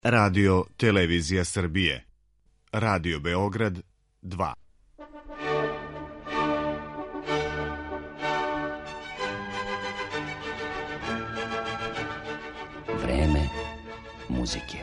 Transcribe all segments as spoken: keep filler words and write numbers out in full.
Radio Televizija Srbije. Radio Beograd dva. Vreme muzike.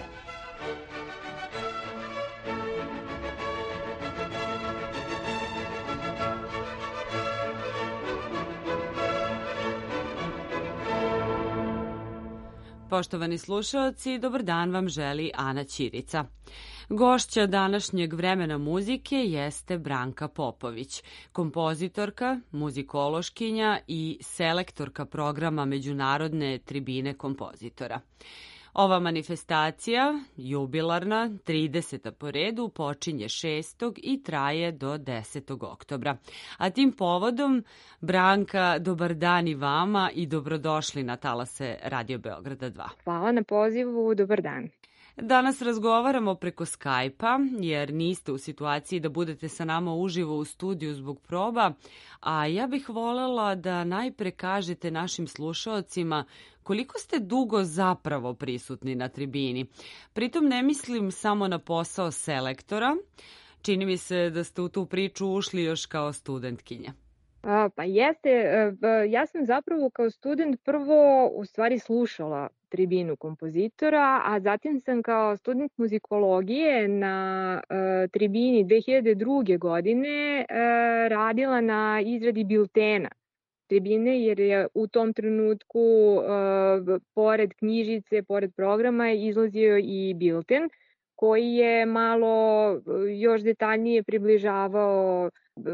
Poštovani slušaoci, dobar dan vam želi Ana Ćirica. Gošća današnjeg vremena muzike jeste Branka Popović, kompozitorka, muzikološkinja i selektorka programa Međunarodne tribine kompozitora. Ova manifestacija, jubilarna, trideseta po redu, počinje šestog i traje do desetog oktobra. A tim povodom, Branka, dobar dan i vama i dobrodošli na talase Radio Beograda dva. Hvala na pozivu, dobar dan. Danas razgovaramo preko Skype-a, jer niste u situaciji da budete sa nama uživo u studiju zbog proba, a ja bih volela da najpre kažete našim slušaocima koliko ste dugo zapravo prisutni na tribini. Pritom ne mislim samo na posao selektora, čini mi se da ste u tu priču ušli još kao studentkinja. A, pa jeste, ja sam zapravo kao student prvo u stvari slušala tribinu kompozitora, a zatim sam kao student muzikologije na uh, tribini dve hiljade druge. godine uh, radila na izradi biltena tribine, jer je u tom trenutku uh, pored knjižice, pored programa izlazio i bilten koji je malo još detaljnije približavao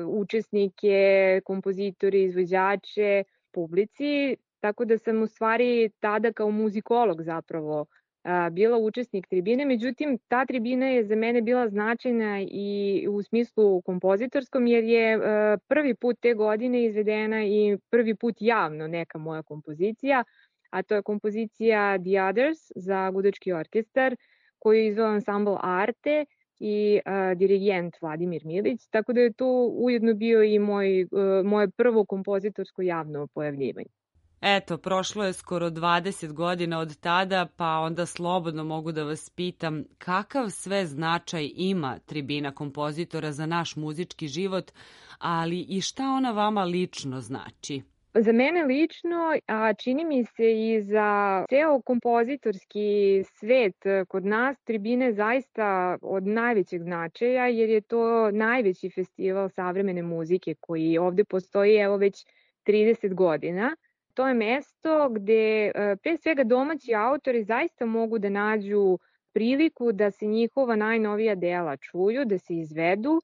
učesnike, kompozitore, izvođače, publici, tako da sam u stvari tada kao muzikolog zapravo bila učesnik tribine. Međutim, ta tribina je za mene bila značajna i u smislu kompozitorskom, jer je prvi put te godine izvedena i prvi put javno neka moja kompozicija, a to je kompozicija The Others za gudački orkestar, koju je izveo ansambl Arte i uh, dirigent Vladimir Milić, tako da je to ujedno bio i moj, uh, moje prvo kompozitorsko javno pojavljivanje. Eto, prošlo je skoro dvadeset godina od tada, pa onda slobodno mogu da vas pitam kakav sve značaj ima tribina kompozitora za naš muzički život, ali i šta ona vama lično znači? Za mene lično, a čini mi se i za ceo kompozitorski svet kod nas, tribina je zaista od najvećeg značaja, jer je to najveći festival savremene muzike koji ovde postoji evo već trideset godina. To je mesto gde pre svega domaći autori zaista mogu da nađu priliku da se njihova najnovija dela čuju, da se izvedu.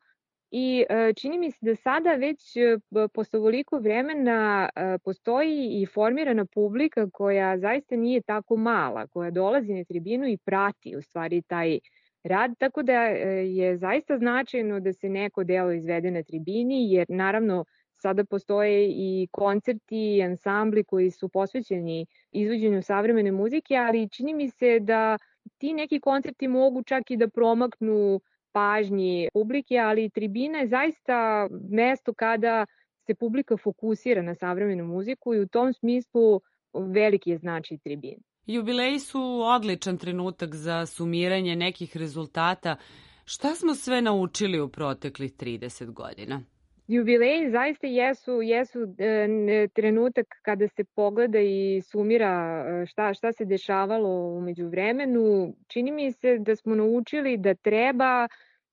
I čini mi se da sada već posle ovoliko vremena postoji i formirana publika koja zaista nije tako mala, koja dolazi na tribinu i prati u stvari taj rad, tako da je zaista značajno da se neko delo izvede na tribini, jer naravno sada postoje i koncerti i ansambli koji su posvećeni izvođenju savremene muzike, ali čini mi se da ti neki koncerti mogu čak i da promaknu pažnji publike, ali tribina je zaista mesto kada se publika fokusira na savremenu muziku i u tom smislu veliki je značaj tribine. Jubileji su odličan trenutak za sumiranje nekih rezultata. Šta smo sve naučili u proteklih trideset godina? Jubileji zaista jesu, jesu e, trenutak kada se pogleda i sumira šta, šta se dešavalo umeđu vremenu. Čini mi se da smo naučili da treba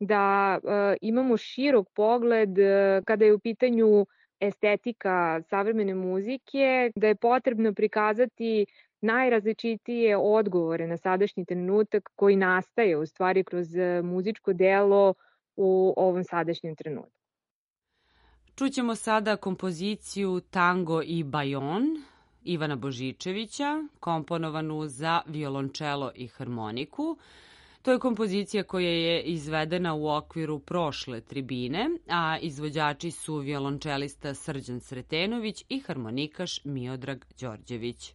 da e, imamo širok pogled e, kada je u pitanju estetika savremene muzike, da je potrebno prikazati najrazličitije odgovore na sadašnji trenutak koji nastaje u stvari kroz muzičko delo u ovom sadašnjem trenutku. Čućemo sada kompoziciju Tango i Bajon Ivana Božičevića, komponovanu za violončelo i harmoniku. To je kompozicija koja je izvedena u okviru prošle tribine, a izvođači su violončelista Srđan Sretenović i harmonikaš Miodrag Đorđević.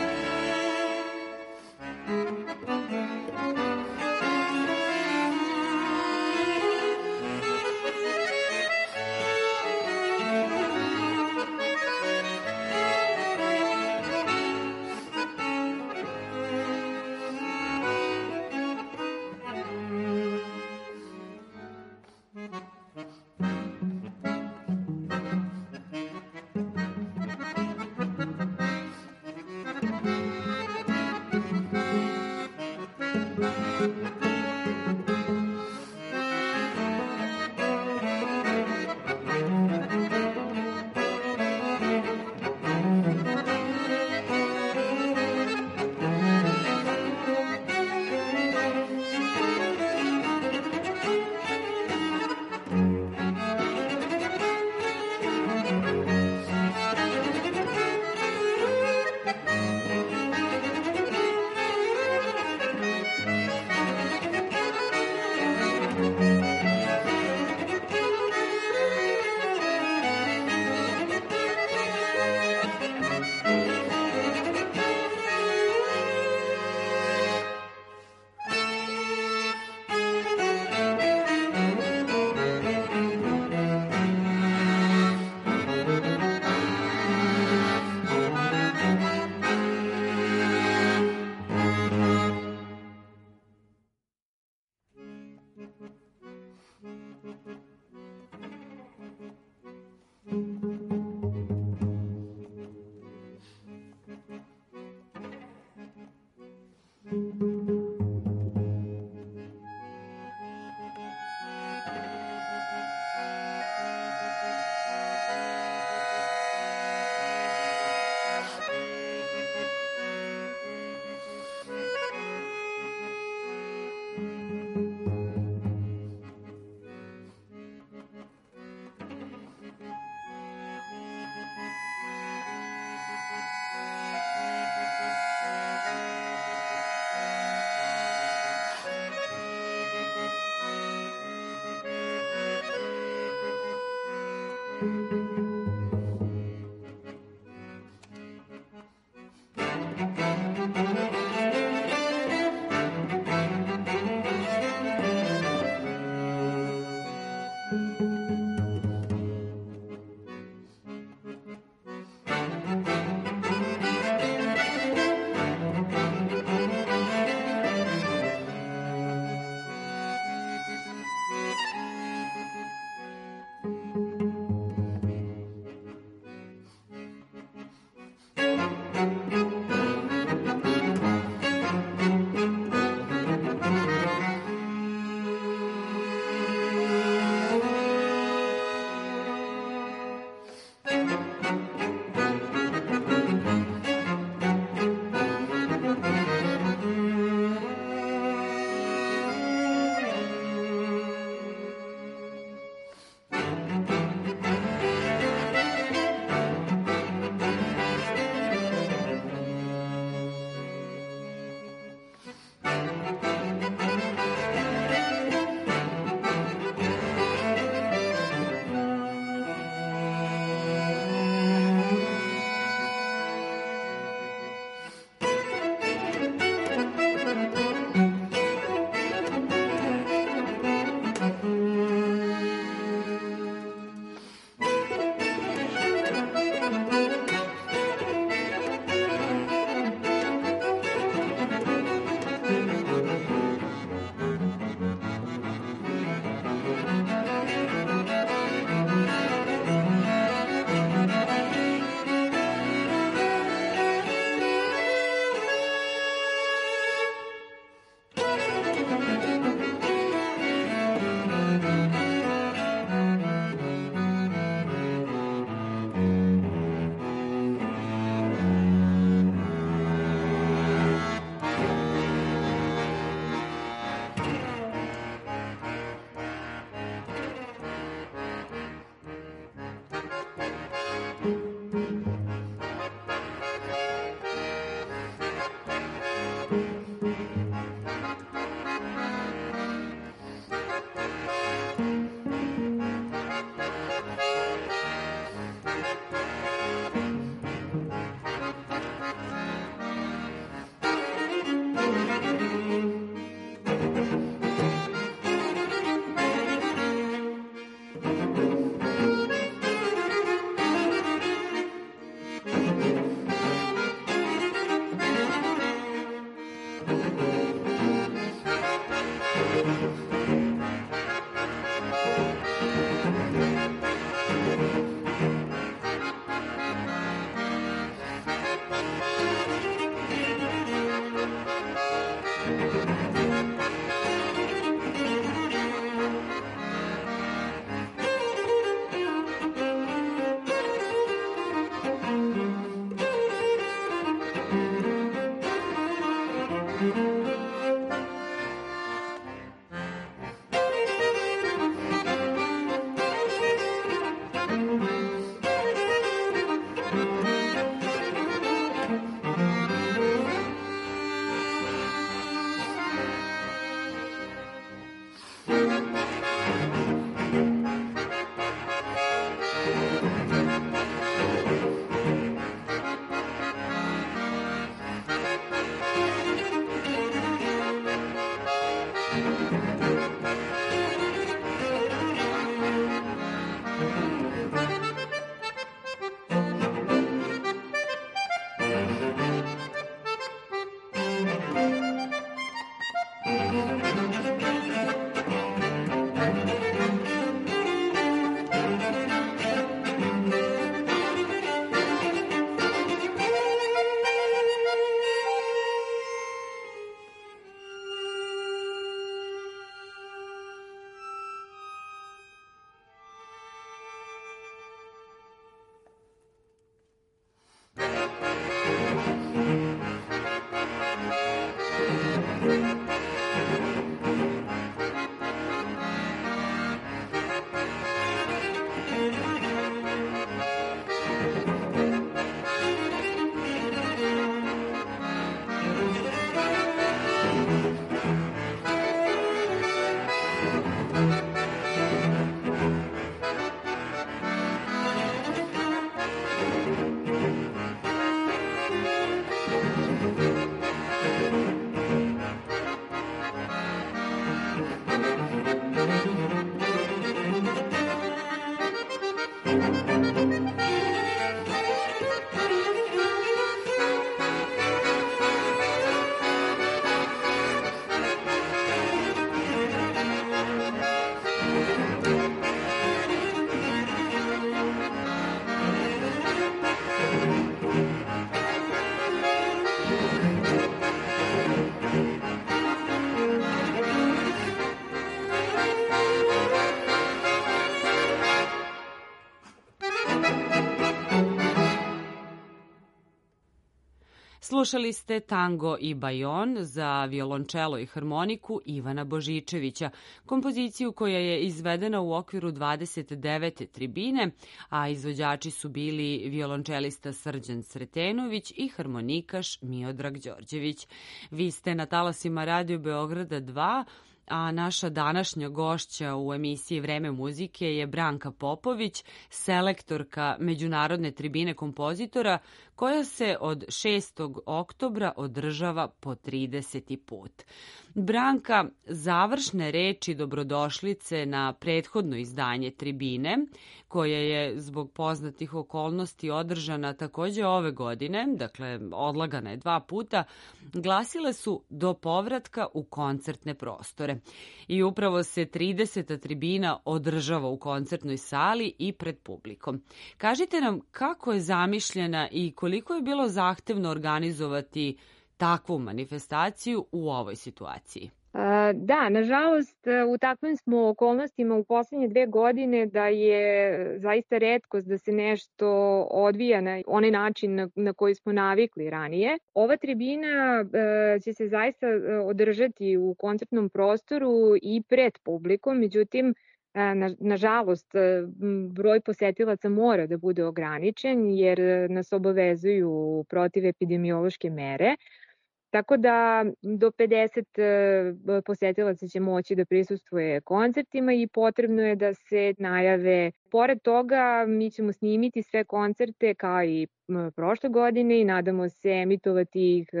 Slušali ste Tango i Bajon za violončelo i harmoniku Ivana Božičevića, kompoziciju koja je izvedena u okviru dvadeset devete tribine, a izvođači su bili violončelista Srđan Sretenović i harmonikaš Miodrag Đorđević. Vi ste na talasima Radio Beograda dva, a naša današnja gošća u emisiji Vreme muzike je Branka Popović, selektorka Međunarodne tribine kompozitora, koja se od šestog oktobra održava po trideseti put. Branka, završne reči dobrodošlice na prethodno izdanje tribine, koja je zbog poznatih okolnosti održana takođe ove godine, dakle odlagana je dva puta, glasile su do povratka u koncertne prostore. I upravo se trideseta tribina održava u koncertnoj sali i pred publikom. Kažite nam kako je zamišljena i koliko je bilo zahtevno organizovati takvu manifestaciju u ovoj situaciji? Da, nažalost, u takvim smo okolnostima u poslednje dve godine da je zaista retkost da se nešto odvija na onaj način na, na koji smo navikli ranije. Ova tribina će se zaista održati u koncertnom prostoru i pred publikom, međutim, Na, nažalost, broj posetilaca mora da bude ograničen jer nas obavezuju protivepidemiološke mere. Tako da do pedeset posetilaca će moći da prisustvuje koncertima i potrebno je da se najave. Pored toga, mi ćemo snimiti sve koncerte kao i prošle godine i nadamo se emitovati ih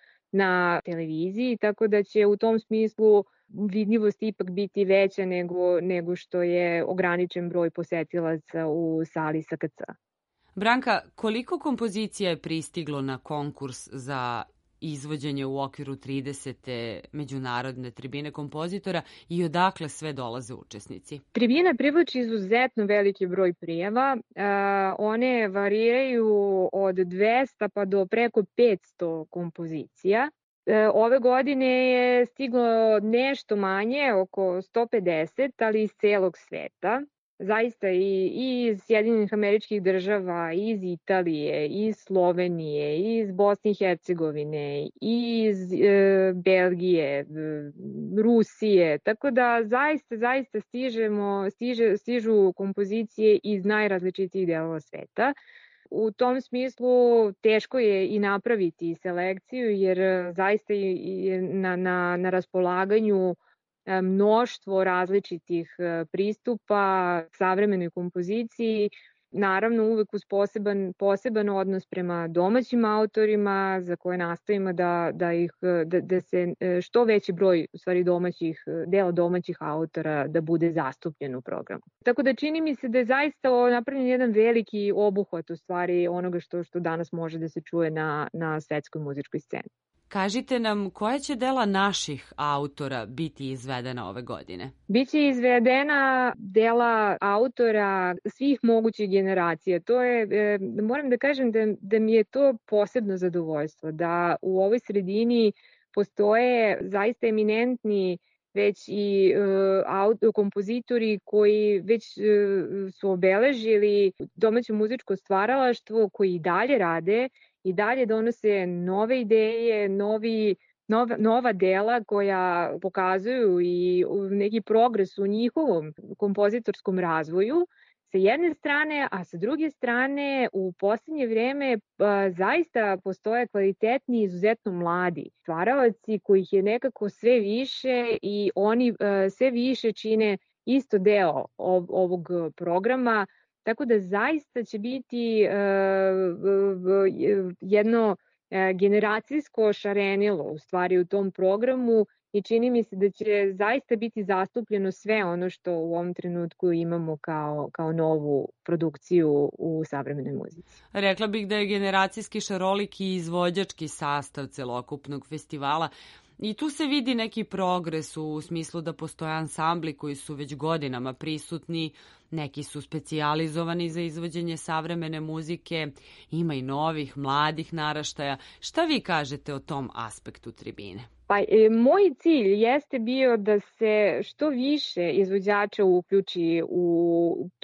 na televiziji, tako da će u tom smislu vidljivost ipak biti veća nego, nego što je ograničen broj posetilaca u sali S K C. Branka, koliko kompozicija je pristiglo na konkurs za izvođenje u okviru tridesete Međunarodne tribine kompozitora i odakle sve dolaze učesnici? Tribina privlači izuzetno veliki broj prijava. E, one variraju od dvesta pa do preko petsto kompozicija. Ove godine je stiglo nešto manje, oko sto pedeset, ali iz celog sveta. Zaista i, i iz Sjedinjenih Američkih Država, i iz Italije, i iz Slovenije, i iz Bosne i Hercegovine, i iz e, Belgije, e, Rusije. Tako da zaista, zaista stižemo, stiže, stižu kompozicije iz najrazličitijih delova sveta. U tom smislu teško je i napraviti selekciju jer zaista je na, na, na raspolaganju mnoštvo različitih pristupa savremenoj kompoziciji, naravno uvek uz poseban, poseban odnos prema domaćim autorima za koje nastojimo da, da, ih, da, da se što veći broj u stvari domaćih, dela domaćih autora da bude zastupljen u programu. Tako da čini mi se da je zaista napravljen jedan veliki obuhvat u stvari onoga što, što danas može da se čuje na, na svetskoj muzičkoj sceni. Kažite nam koja će dela naših autora biti izvedena ove godine? Biće izvedena dela autora svih mogućih generacija. To je, e, moram da kažem da, da mi je to posebno zadovoljstvo, da u ovoj sredini postoje zaista eminentni već i e, kompozitori koji već e, su obeležili domaće muzičko stvaralaštvo, koji i dalje rade i dalje donose nove ideje, novi, nova, nova dela koja pokazuju i neki progres u njihovom kompozitorskom razvoju sa jedne strane, a sa druge strane u posljednje vreme a, zaista postoje kvalitetni i izuzetno mladi stvaralaci kojih je nekako sve više i oni a, sve više čine isto deo ov, ovog programa. Tako da zaista će biti uh, jedno uh, generacijsko šarenilo u stvari u tom programu i čini mi se da će zaista biti zastupljeno sve ono što u ovom trenutku imamo kao, kao novu produkciju u savremenoj muzici. Rekla bih da je generacijski šarolik i izvođački sastav celokupnog festivala. I tu se vidi neki progres u smislu da postoje ansambli koji su već godinama prisutni, neki su specijalizovani za izvođenje savremene muzike, ima i novih, mladih naraštaja. Šta vi kažete o tom aspektu tribine? Pa, e, moj cilj jeste bio da se što više izvođača uključi u tu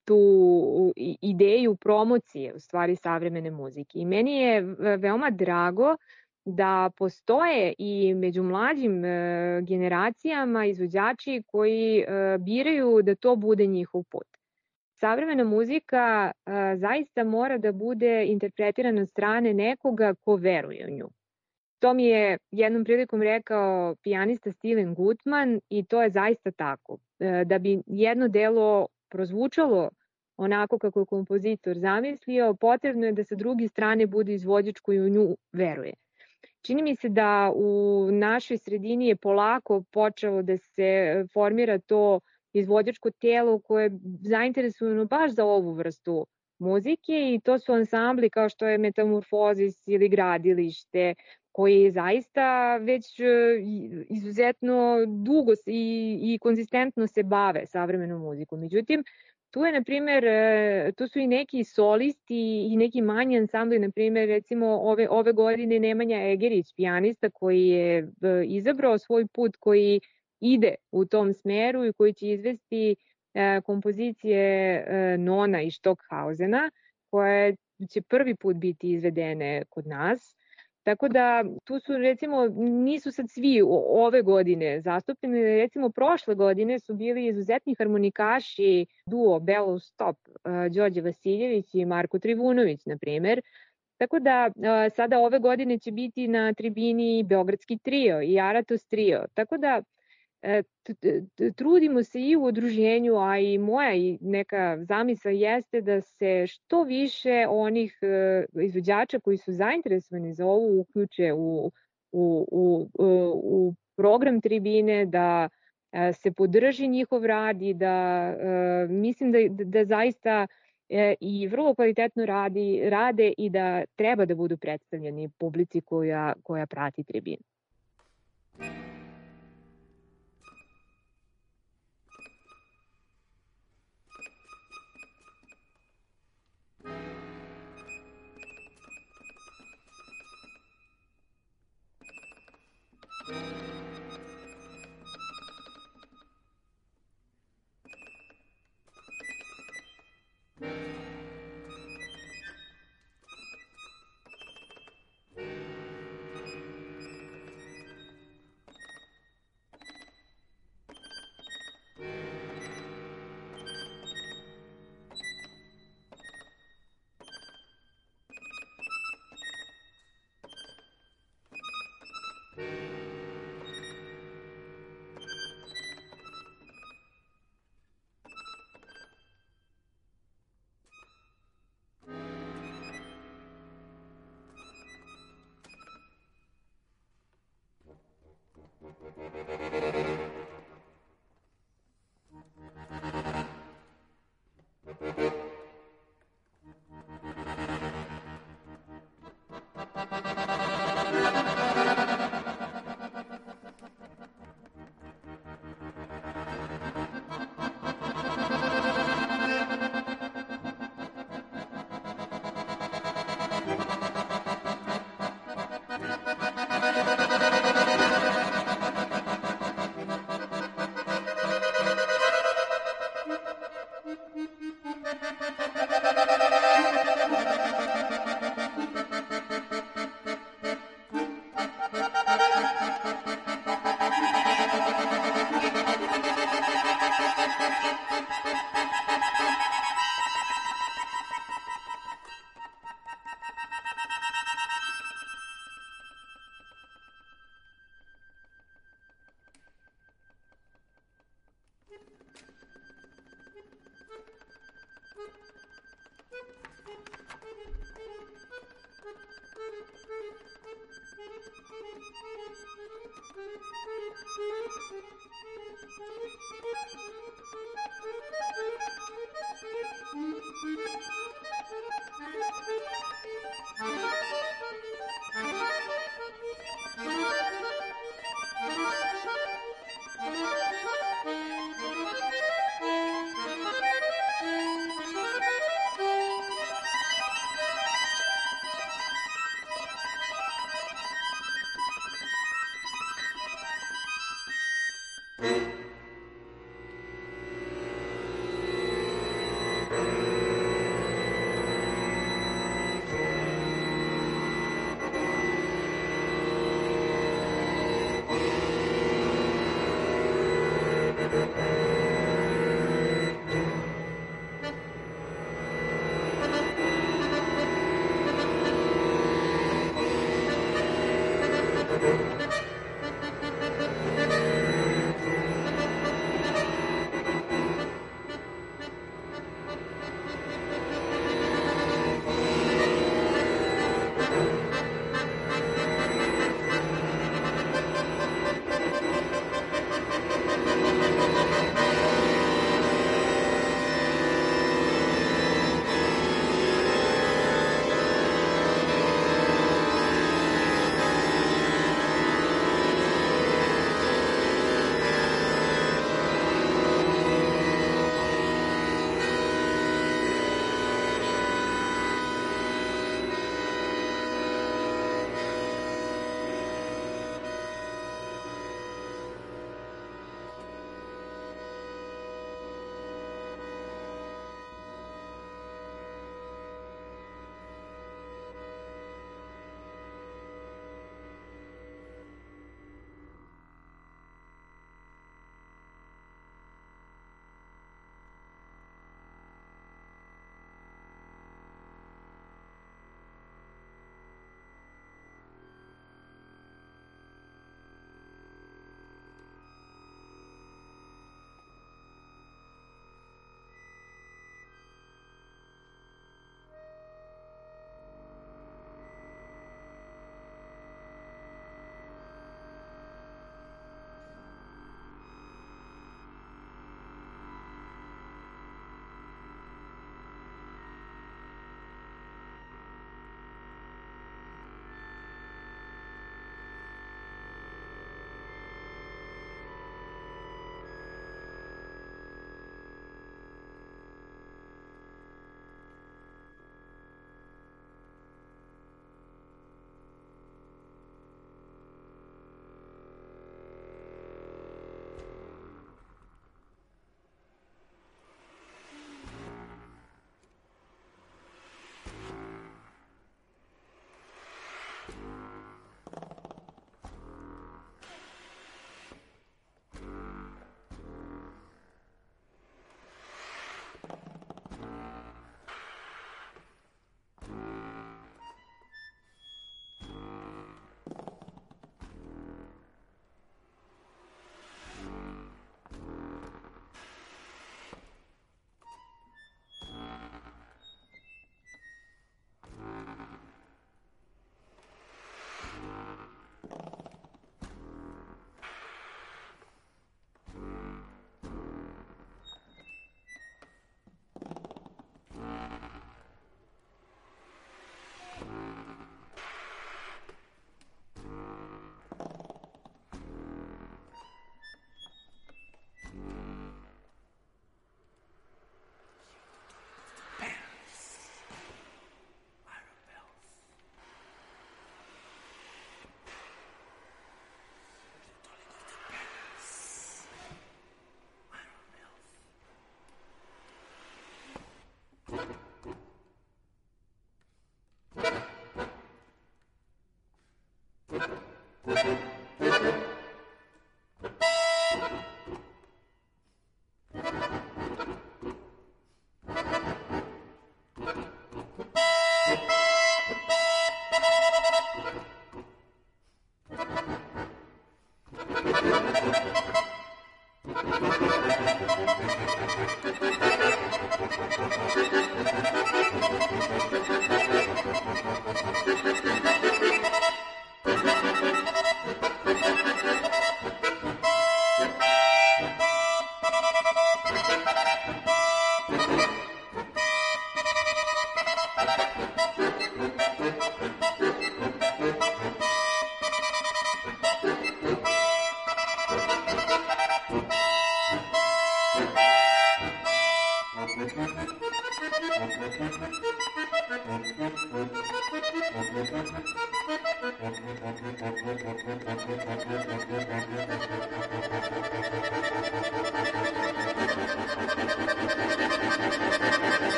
tu ideju promocije u stvari savremene muzike. I meni je veoma drago da postoje i među mlađim e, generacijama izvođači koji e, biraju da to bude njihov put. Savremena muzika e, zaista mora da bude interpretirana od strane nekoga ko veruje u nju. To mi je jednom prilikom rekao pijanista Steven Gutman i to je zaista tako. E, da bi jedno delo prozvučalo onako kako je kompozitor zamislio, potrebno je da sa druge strane bude izvođač koji u nju veruje. Čini mi se da u našoj sredini je polako počelo da se formira to izvođačko tijelo koje je zainteresovano baš za ovu vrstu muzike i to su ansambli kao što je Metamorfozis ili Gradilište, koji zaista već izuzetno dugo i, i konzistentno se bave savremenom muzikom. Međutim, tu je, na primjer, tu su i neki solisti i neki manji ansambli, na primjer, recimo ove, ove godine Nemanja Egerić, pijanista koji je izabrao svoj put koji ide u tom smeru i koji će izvesti kompozicije Nona i Stockhausena, koje će prvi put biti izvedene kod nas. Tako da tu su, recimo, nisu sad svi ove godine zastupljeni, recimo prošle godine su bili izuzetni harmonikaši duo Bellow Stop, Đorđe Vasiljević i Marko Trivunović, na primer. Tako da sada ove godine će biti na tribini Beogradski trio i Aratos trio. Tako da trudimo se i u udruženju, a i moja i neka zamisa jeste da se što više onih izvođača koji su zainteresovani za ovo uključe u, u, u, u program tribine, da se podrži njihov rad i da mislim da, da zaista i vrlo kvalitetno radi, rade i da treba da budu predstavljeni publici koja, koja prati tribinu.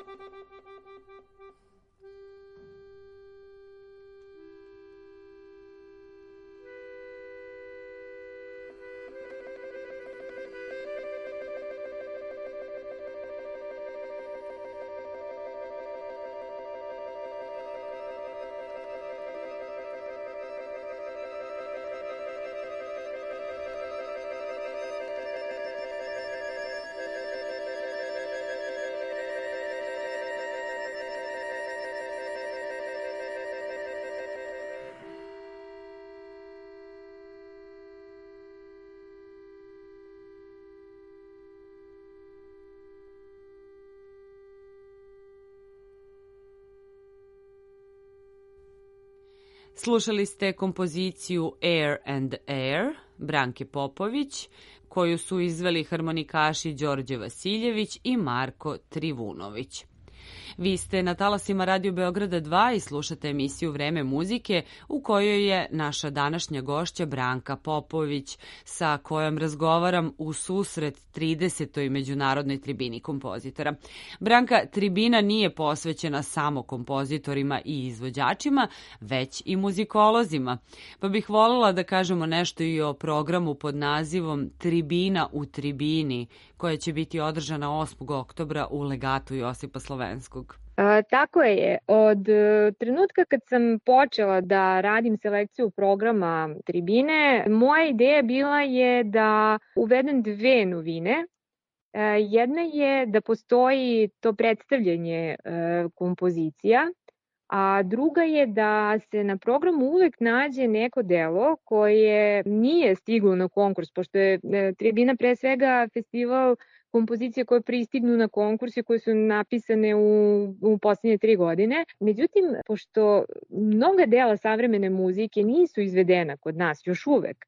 Slušali ste kompoziciju Air and Air Branke Popović, koju su izveli harmonikaši Đorđe Vasiljević i Marko Trivunović. Vi ste na talasima Radio Beograda dva i slušate emisiju Vreme muzike u kojoj je naša današnja gošća Branka Popović, sa kojom razgovaram u susret tridesetoj međunarodnoj tribini kompozitora. Branka, tribina nije posvećena samo kompozitorima i izvođačima, već i muzikolozima. Pa bih voljela da kažemo nešto i o programu pod nazivom Tribina u tribini, koja će biti održana osmog oktobra u Legatu Josipa Slovenskog. A, tako je. Od e, trenutka kad sam počela da radim selekciju programa Tribine, moja ideja bila je da uvedem dve novine. E, jedna je da postoji to predstavljanje e, kompozicija, a druga je da se na programu uvek nađe neko delo koje nije stiglo na konkurs, pošto je e, Tribina pre svega festival kompozicije koje pristignu na konkurse koje su napisane u, u poslednje tri godine. Međutim, pošto mnoga dela savremene muzike nisu izvedena kod nas još uvek,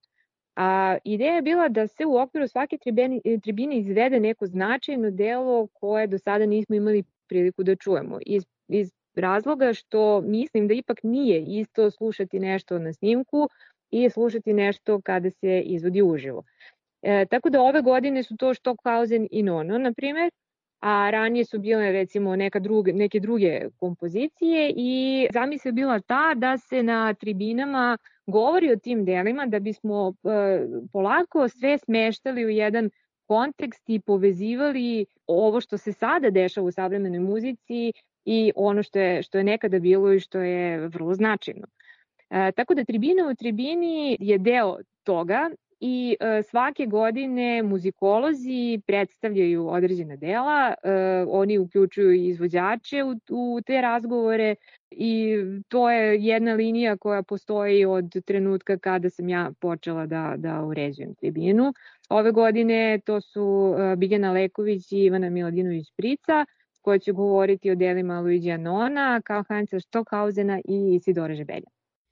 a ideja je bila da se u okviru svake tribine, tribine izvede neko značajno delo koje do sada nismo imali priliku da čujemo. Iz, iz razloga što mislim da ipak nije isto slušati nešto na snimku i slušati nešto kada se izvodi uživo. E, tako da ove godine su to Stockhausen i Nono, na primjer, a ranije su bile recimo neka druge, neke druge kompozicije i zamisla je bila ta da se na tribinama govori o tim delima da bismo e, polako sve smeštali u jedan kontekst i povezivali ovo što se sada dešava u savremenoj muzici i ono što je, što je nekada bilo i što je vrlo značajno. E, tako da Tribina u tribini je deo toga i e, svake godine muzikolozi predstavljaju određena dela, e, oni uključuju i izvođače u, u te razgovore i to je jedna linija koja postoji od trenutka kada sam ja počela da, da uređujem Tribinu. Ove godine to su e, Biljana Leković i Ivana Miladinović-Prica, koja će govoriti o delima Luigija Nona, Karl-Heinza Stockhausena i Isidore Žebelja.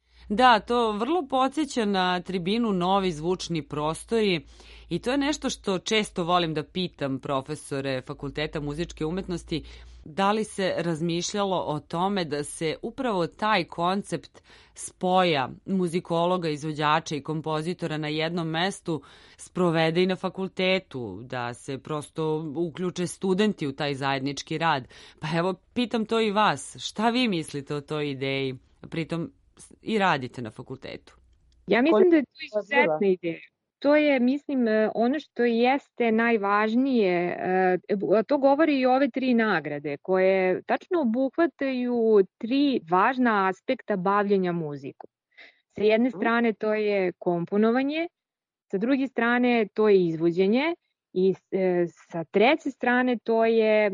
Da, to vrlo podsjeća na Tribinu Novi zvučni prostori i to je nešto što često volim da pitam profesore Fakulteta muzičke umetnosti, da li se razmišljalo o tome da se upravo taj koncept spoja muzikologa, izvođača i kompozitora na jednom mestu sprovede i na fakultetu, da se prosto uključe studenti u taj zajednički rad. Pa evo, pitam to i vas, šta vi mislite o toj ideji? Pritom i radite na fakultetu. Ja mislim da je to izuzetna ideja. To je, mislim, ono što jeste najvažnije, a to govori i ove tri nagrade koje tačno obuhvataju tri važna aspekta bavljenja muzikom. Sa jedne strane to je komponovanje, sa druge strane to je izvođenje i sa treće strane to je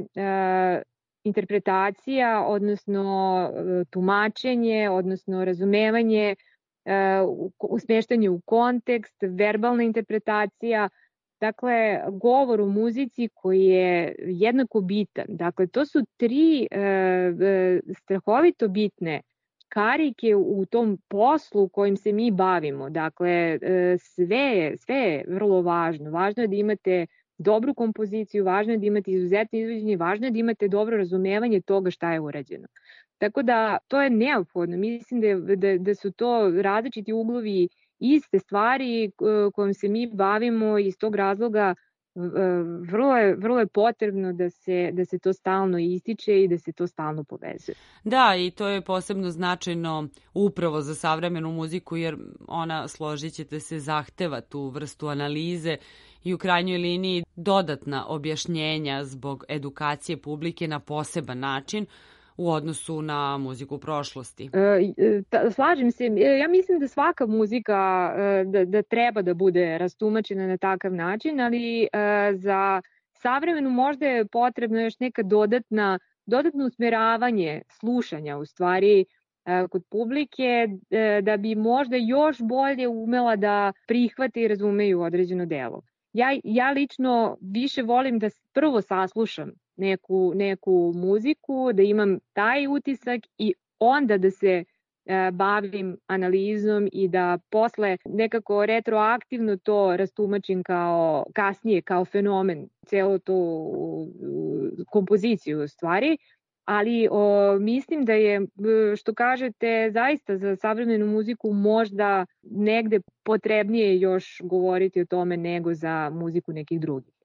interpretacija, odnosno tumačenje, odnosno razumevanje, usmeštanje u kontekst, verbalna interpretacija, dakle, govor u muzici koji je jednako bitan. Dakle, to su tri e, strahovito bitne karike u tom poslu kojim se mi bavimo. Dakle, e, sve je, sve je vrlo važno. Važno je da imate dobru kompoziciju, važno je da imate izuzetno izvođenje, važno je da imate dobro razumevanje toga šta je urađeno. Tako da to je neophodno. Mislim da, da, da su to različiti uglovi iste stvari kojom se mi bavimo i iz tog razloga vrlo je, vrlo je potrebno da se, da se to stalno ističe i da se to stalno povezuje. Da, i to je posebno značajno upravo za savremenu muziku, jer ona, složit ćete se, zahteva tu vrstu analize i u krajnjoj liniji dodatna objašnjenja zbog edukacije publike na poseban način u odnosu na muziku prošlosti. E, slažem se. Ja mislim da svaka muzika da, da treba da bude rastumačena na takav način, ali za savremenu možda je potrebno još neka dodatna, dodatno usmeravanje slušanja u stvari kod publike da bi možda još bolje umela da prihvate i razumeju određeno delo. Ja, ja lično više volim da prvo saslušam neku, neku muziku, da imam taj utisak i onda da se e, bavim analizom i da posle nekako retroaktivno to rastumačim kao kasnije, kao fenomen, celo to kompoziciju u stvari. Ali o, mislim da je, što kažete, zaista za savremenu muziku možda negde potrebnije još govoriti o tome nego za muziku nekih drugih.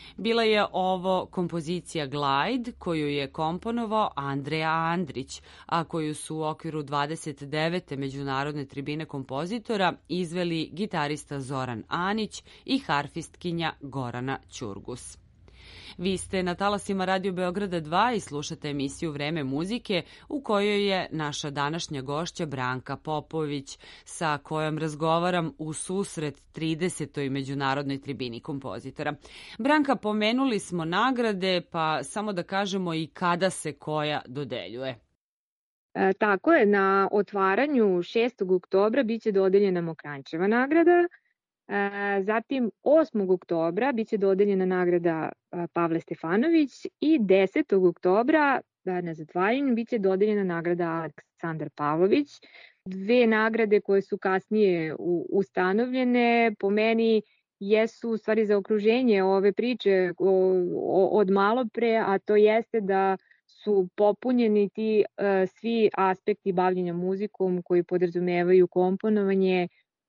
Bila je ovo kompozicija Glide, koju je komponovao Andreja Andrić, a koju su u okviru dvadeset devete Međunarodne tribine kompozitora izveli gitarista Zoran Anić i harfistkinja Gorana Ćurgus. Vi ste na talasima Radio Beograda dva i slušate emisiju Vreme muzike u kojoj je naša današnja gošća Branka Popović, sa kojom razgovaram u susret tridesetoj Međunarodnoj tribini kompozitora. Branka, pomenuli smo nagrade, pa samo da kažemo i kada se koja dodeljuje. E, tako je, na otvaranju šestog oktobra biće dodeljena Mokranjčeva nagrada. Zatim osmog oktobra biće dodeljena nagrada Pavle Stefanović i desetog oktobra na zatvaranju biće dodeljena nagrada Aleksandar Pavlović. Dve nagrade koje su kasnije ustanovljene po meni jesu u stvari za okruženje ove priče od malo pre, a to jeste da su popunjeni ti svi aspekti bavljenja muzikom koji podrazumevaju komponovanje,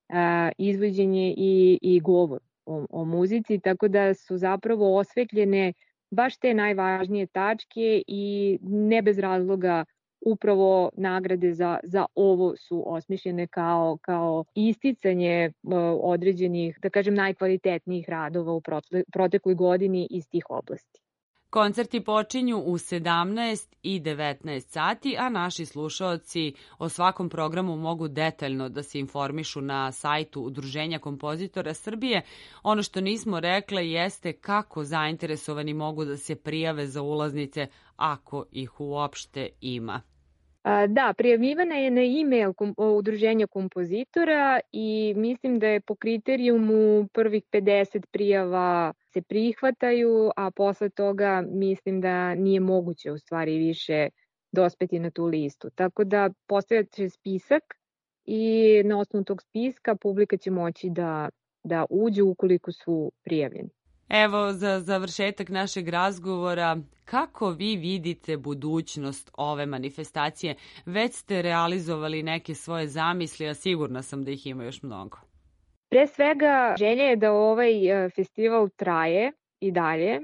izvođenje i, i govor o, o muzici, tako da su zapravo osvetljene baš te najvažnije tačke i ne bez razloga upravo nagrade za, za ovo su osmišljene kao, kao isticanje određenih, da kažem, najkvalitetnijih radova u protekloj godini iz tih oblasti. Koncerti počinju u sedamnaest i devetnaest sati, a naši slušaoci o svakom programu mogu detaljno da se informišu na sajtu Udruženja kompozitora Srbije. Ono što nismo rekle jeste kako zainteresovani mogu da se prijave za ulaznice, ako ih uopšte ima. Da, prijavljivana je na e-mail Udruženja kompozitora i mislim da je po kriterijumu prvih pedeset prijava se prihvataju, a posle toga mislim da nije moguće u stvari više dospeti na tu listu. Tako da postavljat će spisak i na osnovu tog spiska publika će moći da, da uđe ukoliko su prijavljeni. Evo, za završetak našeg razgovora, kako vi vidite budućnost ove manifestacije? Već ste realizovali neke svoje zamisli, a sigurna sam da ih ima još mnogo. Pre svega, želja je da ovaj festival traje i dalje,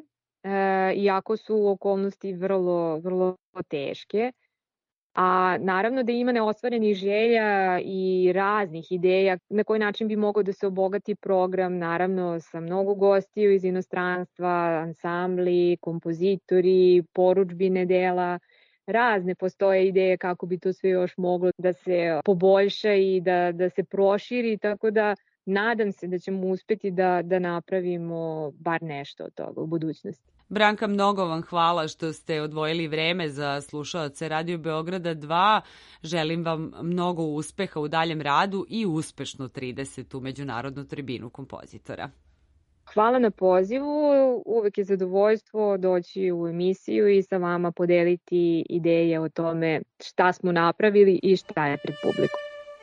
iako su okolnosti vrlo, vrlo teške. A naravno da ima neostvarenih želja i raznih ideja na koji način bi mogao da se obogati program, naravno sa mnogo gostiju iz inostranstva, ansambli, kompozitori, poručbine dela. Razne postoje ideje kako bi to sve još moglo da se poboljša i da, da se proširi, tako da nadam se da ćemo uspeti da, da napravimo bar nešto od toga u budućnosti. Branka, mnogo vam hvala što ste odvojili vreme za slušaoce Radio Beograda dva. Želim vam mnogo uspeha u daljem radu i uspešnu tridesetu Međunarodnu tribinu kompozitora. Hvala na pozivu. Uvek je zadovoljstvo doći u emisiju i sa vama podeliti ideje o tome šta smo napravili i šta je pred publikom.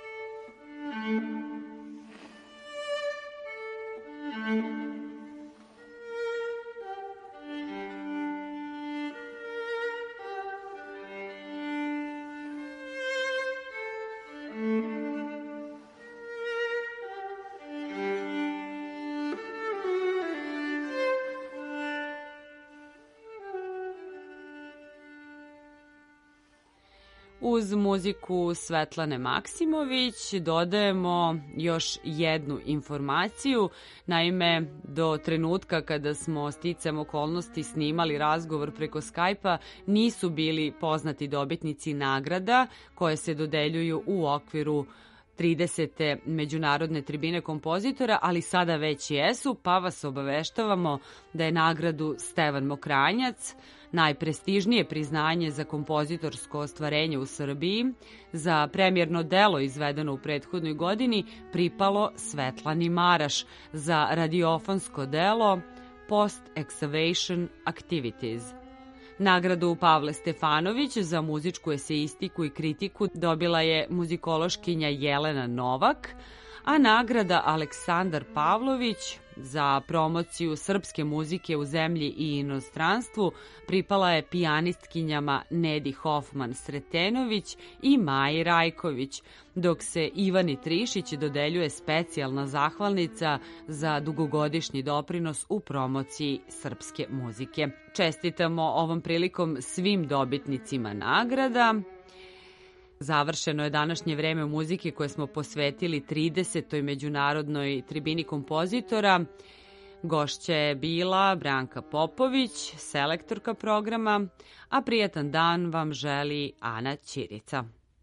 Uz muziku Svetlane Maksimović dodajemo još jednu informaciju. Naime, do trenutka kada smo sticam okolnosti snimali razgovor preko Skype-a, nisu bili poznati dobitnici nagrada koje se dodeljuju u okviru tridesete Međunarodne tribine kompozitora, ali sada već jesu, pa vas obaveštavamo da je nagradu Stevan Mokranjac, najprestižnije priznanje za kompozitorsko ostvarenje u Srbiji, za premijerno delo izvedeno u prethodnoj godini, pripalo Svetlani Maraš za radiofonsko delo Post-Excavation Activities. Nagradu Pavle Stefanović za muzičku eseistiku i kritiku dobila je muzikološkinja Jelena Novak, a nagrada Aleksandar Pavlović za promociju srpske muzike u zemlji i inostranstvu pripala je pijanistkinjama Nedi Hofman-Sretenović i Maji Rajković, dok se Ivani Trišić dodeljuje specijalna zahvalnica za dugogodišnji doprinos u promociji srpske muzike. Čestitamo ovom prilikom svim dobitnicima nagrada. Završeno je današnje vreme muzike koje smo posvetili tridesetoj međunarodnoj tribini kompozitora. Gošća je bila Branka Popović, selektorka programa, a prijatan dan vam želi Ana Ćirica.